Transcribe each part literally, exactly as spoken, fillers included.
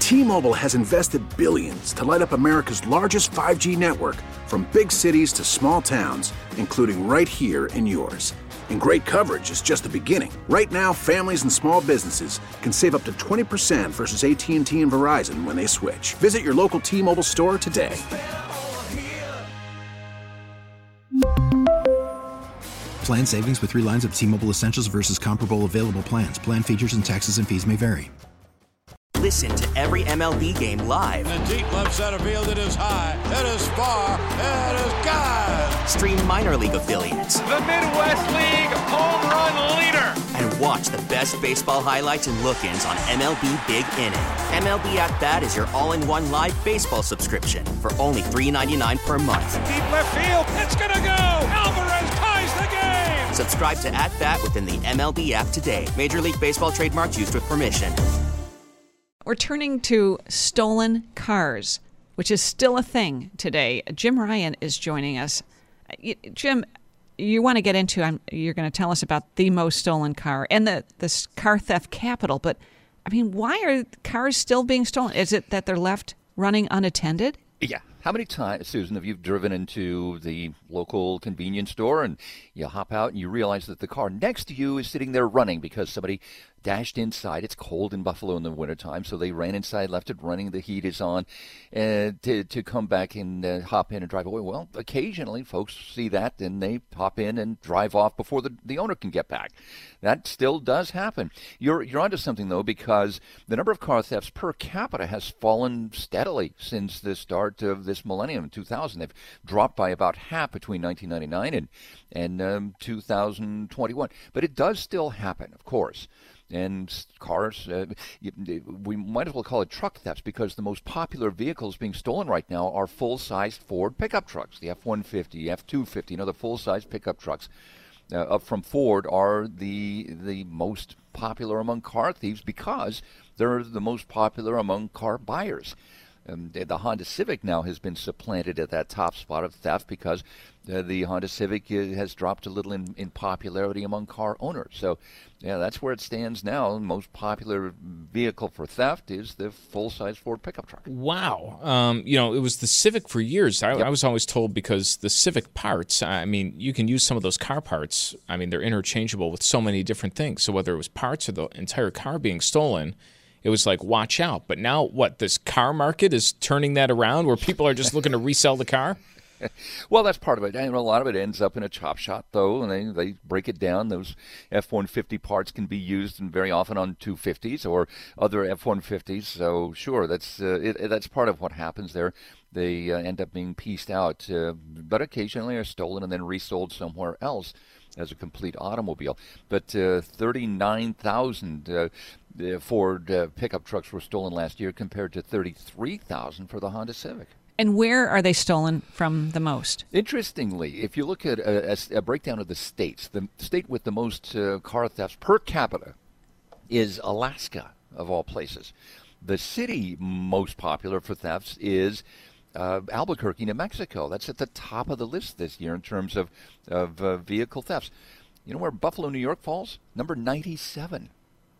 T-Mobile has invested billions to light up America's largest five G network, from big cities to small towns, including right here in yours. And great coverage is just the beginning. Right now, families and small businesses can save up to twenty percent versus A T and T and Verizon when they switch. Visit your local T-Mobile store today. Plan savings with three lines of T-Mobile Essentials versus comparable available plans. Plan features and taxes and fees may vary. Listen to every M L B game live. In the deep left center field, it is high, it is far, it is gone. Stream minor league affiliates. The Midwest League home run leader. And watch the best baseball highlights and look-ins on M L B Big Inning. M L B At Bat is your all-in-one live baseball subscription for only three dollars and ninety-nine cents per month. Deep left field, it's gonna go. Alvarez ties the game. Subscribe to At Bat within the M L B app today. Major League Baseball trademarks used with permission. We're turning to stolen cars, which is still a thing today. Jim Ryan is joining us. Jim, you want to get into, um, you're going to tell us about the most stolen car and the this car theft capital. But, I mean, why are cars still being stolen? Is it that they're left running unattended? Yeah. How many times, Susan, have you driven into the local convenience store and you hop out and you realize that the car next to you is sitting there running because somebody dashed inside? It's cold in Buffalo in the wintertime, so they ran inside, left it running, the heat is on, and to, to come back and uh, hop in and drive away. Well, occasionally folks see that and they hop in and drive off before the, the owner can get back. That still does happen. You're, you're onto something, though, because the number of car thefts per capita has fallen steadily since the start of this millennium in two thousand. They've dropped by about half between nineteen ninety-nine and, and um, two thousand twenty-one. But it does still happen, of course. And cars, uh, we might as well call it truck thefts, because the most popular vehicles being stolen right now are full-sized Ford pickup trucks, the F one fifty, F two fifty, you know, the full-sized pickup trucks uh, up from Ford are the the most popular among car thieves because they're the most popular among car buyers. Um, the Honda Civic now has been supplanted at that top spot of theft because uh, the Honda Civic uh, has dropped a little in, in popularity among car owners. So, yeah, that's where it stands now. The most popular vehicle for theft is the full-size Ford pickup truck. Wow. Um, you know, it was the Civic for years. I, Yep. I was always told, because the Civic parts, I mean, you can use some of those car parts. I mean, they're interchangeable with so many different things. So whether it was parts or the entire car being stolen, it was like, watch out. But now, what, this car market is turning that around where people are just looking to resell the car? Well, that's part of it. And a lot of it ends up in a chop shop, though, and they, they break it down. Those F one fifty parts can be used and very often on two fifties or other F one fifties. So, sure, that's uh, it, that's part of what happens there. They uh, end up being pieced out, uh, but occasionally are stolen and then resold somewhere else as a complete automobile. But uh, thirty-nine thousand uh, uh, Ford uh, pickup trucks were stolen last year compared to thirty-three thousand for the Honda Civic. And where are they stolen from the most? Interestingly, if you look at a, a, a breakdown of the states, the state with the most uh, car thefts per capita is Alaska, of all places. The city most popular for thefts is uh, Albuquerque, New Mexico. That's at the top of the list this year in terms of, of uh, vehicle thefts. You know where Buffalo, New York falls? Number ninety-seven.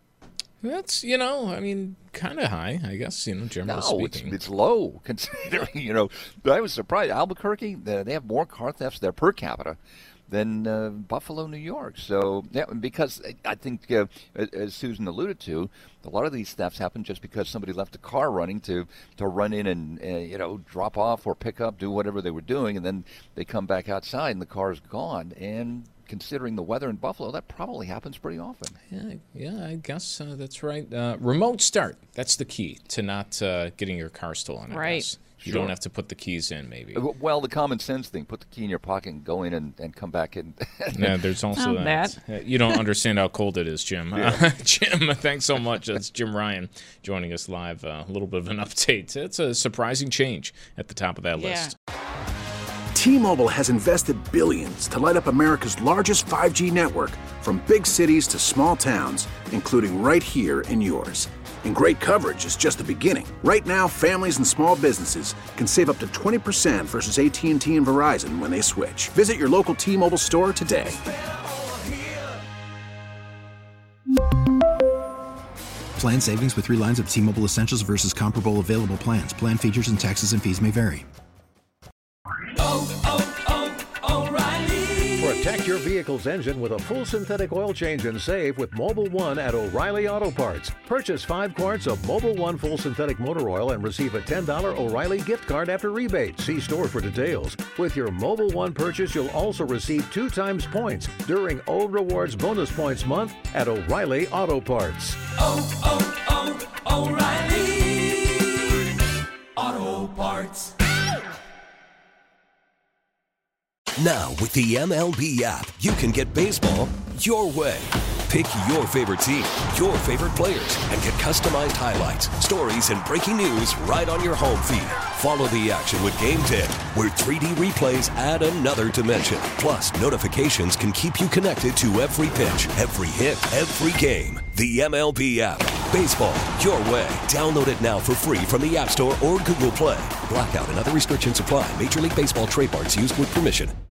That's, you know, I mean, kind of high, I guess, you know, generally No, it's, speaking. it's low, considering, you know. I was surprised. Albuquerque, they they have more car thefts there per capita than uh, Buffalo, New York. So, yeah, because I think, uh, as Susan alluded to, a lot of these thefts happen just because somebody left a car running to, to run in and, uh, you know, drop off or pick up, do whatever they were doing, and then they come back outside and the car's gone. And considering the weather in Buffalo, that probably happens pretty often. Yeah, yeah, I guess uh, that's right. Uh, remote start, that's the key to not uh, getting your car stolen, I Right. guess. You Sure. don't have to put the keys in, maybe. Well, the common sense thing, put the key in your pocket and go in and, and come back in. Yeah, there's also Not that. Uh, You don't understand how cold it is, Jim. Uh, Jim, thanks so much. That's Jim Ryan joining us live. Uh, a little bit of an update. It's a surprising change at the top of that Yeah. list. T-Mobile has invested billions to light up America's largest five G network, from big cities to small towns, including right here in yours. And great coverage is just the beginning. Right now, families and small businesses can save up to twenty percent versus A T and T and Verizon when they switch. Visit your local T-Mobile store today. Plan savings with three lines of T-Mobile Essentials versus comparable available plans. Plan features and taxes and fees may vary. Oh, oh, oh, O'Reilly. Protect your vehicle's engine with a full synthetic oil change and save with Mobil one at O'Reilly Auto Parts. Purchase five quarts of Mobil one full synthetic motor oil and receive a ten dollars O'Reilly gift card after rebate. See store for details. With your Mobil one purchase, you'll also receive two times points during O Rewards Bonus Points Month at O'Reilly Auto Parts. Oh, oh, oh, O'Reilly Auto Parts. Now, with the M L B app, you can get baseball your way. Pick your favorite team, your favorite players, and get customized highlights, stories, and breaking news right on your home feed. Follow the action with Game Day, where three D replays add another dimension. Plus, notifications can keep you connected to every pitch, every hit, every game. The M L B app. Baseball your way. Download it now for free from the App Store or Google Play. Blackout and other restrictions apply. Major League Baseball trademarks used with permission.